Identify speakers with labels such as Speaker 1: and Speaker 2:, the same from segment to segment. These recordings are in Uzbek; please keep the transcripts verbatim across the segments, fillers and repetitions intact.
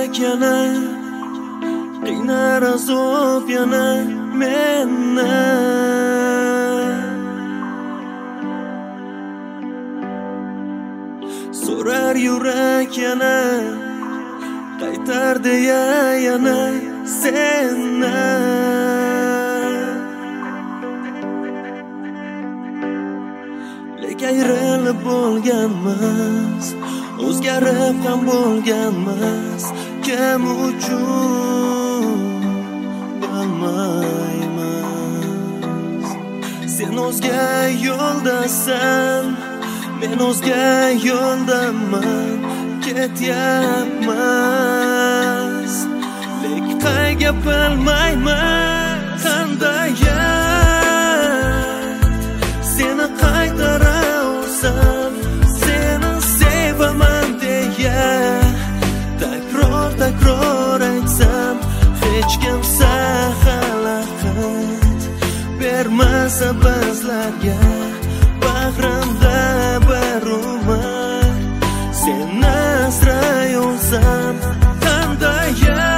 Speaker 1: yurak yana qiynar azob yana meni. So'rar yurak yana qaytar deya yana seni. Lek ayrilib bo'lganmiz, o'zgarib ham bo'lganmiz. Kim uchun bilmaymiz. Sen o'zga yo'ldasan, men o'zga yo'ldaman. Ketyapmiz, lek qayga bilmayman. Qanday seni qaytara olsam, seni sevaman deya takror takror aytsam, hech kimsa xalaqit bermasa bizlarga. Bag'rimda bir umr seni asray olsam, qanday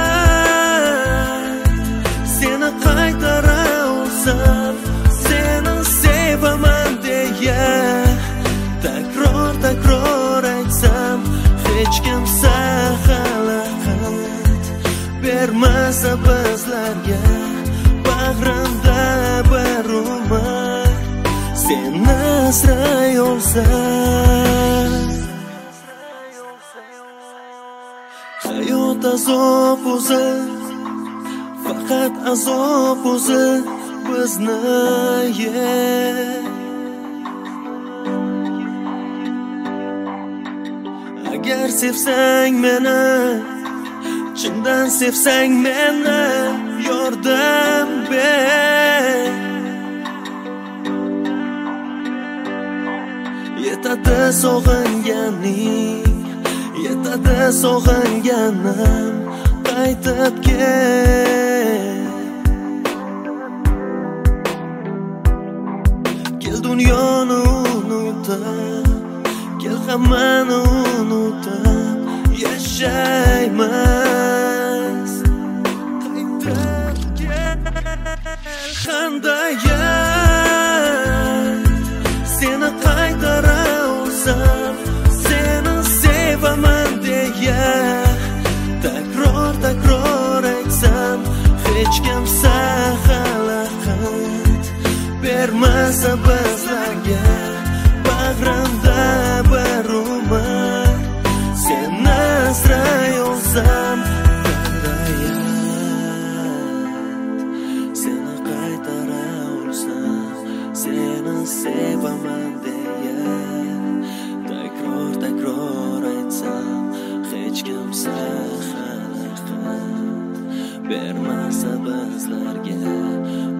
Speaker 1: seni qaytara olsam, seni sevaman deya takror takror aytsam, hech kimsa xalaqit bermasa bizlarga. Bag'rimda bir umr seni asray olsam. Hayot azob o'zi, faqat azob o'zi bizni yer. Agar sevsang meni, chindan sevsang meni, yordam ber. Yetadi sog'inganing, yetadi sog'inganim, qaytib kel. Kel dunyoni unutib, kel hammani unutib yashaymiz. Qaytib kel. Qanday seni qaytara olsam, seni sevaman deya takror takror aytsam, hech kimsa xalaqit bermasa bizlarga. Bag'rimda bir umr seni asray olsam, qanday seni qaytara olsam, seni sevaman deya takror takror aytsam, hech kimsa xalaqit bermasa bizlarga.